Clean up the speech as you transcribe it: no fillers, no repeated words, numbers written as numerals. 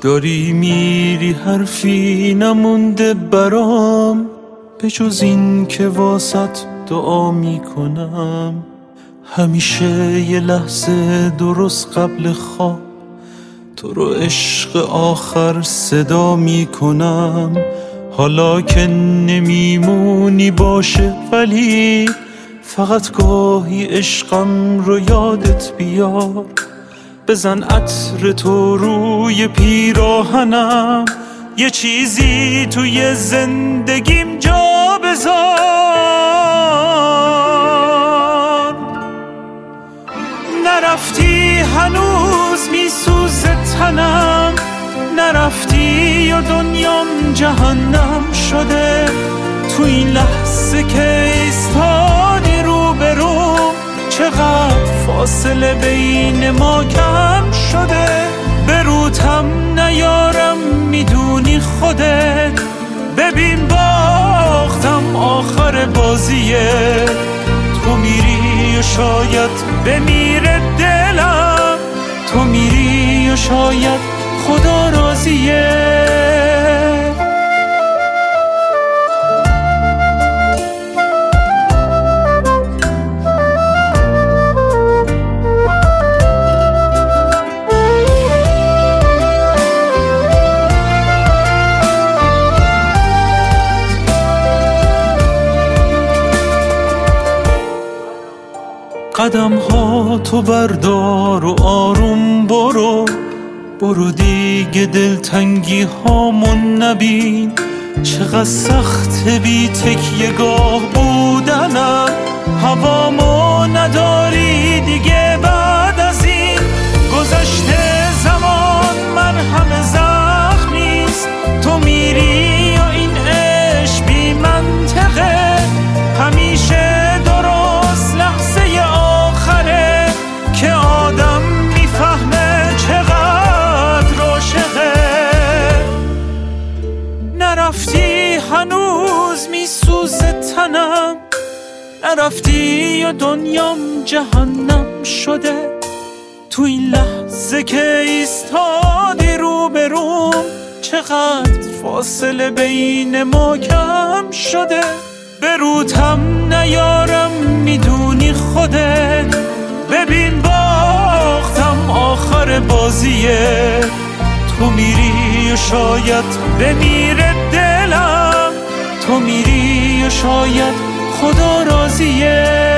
داری میری حرفی نمونده برام، به جز این که واسط دعا میکنم. همیشه یه لحظه درست قبل خواب تو رو عشق آخر صدا میکنم. حالا که نمیمونی باشه، ولی فقط گاهی عشقم رو یادت بیار. بزن عطر تو روی پیراهنم، یه چیزی توی زندگیم جا بذار. نرفتی هنوز میسوزه تنم، نرفتی و دنیام جهنم شده. تو این لحظه که ایستادی رو به رو، چقدر فاصله بین ما کم شده. به روتم نیارم میدونی خودت، ببین باختم آخر بازیه. تو میری و شاید بمیره دلم، تو میری و شاید خدا راضیه. قدم ها تو بردار و آروم برو، برو دیگه دلتنگی هامون نبین. چقدر سخت بی تکیه گاه بودنم، هوامو نداری دیگه بعد از این. گذشته زمان من همه زخمیست، تو میری و این عشق بی منطقه. همیشه درست لحظه آخره که آدم میفهمه چقدر عاشقه. نرفتی هنوز میسوزه تنم، نرفتی و دنیام جهنم شده. تو این لحظه که ایستادی رو به روم، چقدر فاصله بین ما کم شده. به روتم نیارم میدونی خودت، ببین باختم آخر بازیه. تو میری و شاید بمیره دلم، تو میری و شاید خدا راضیه.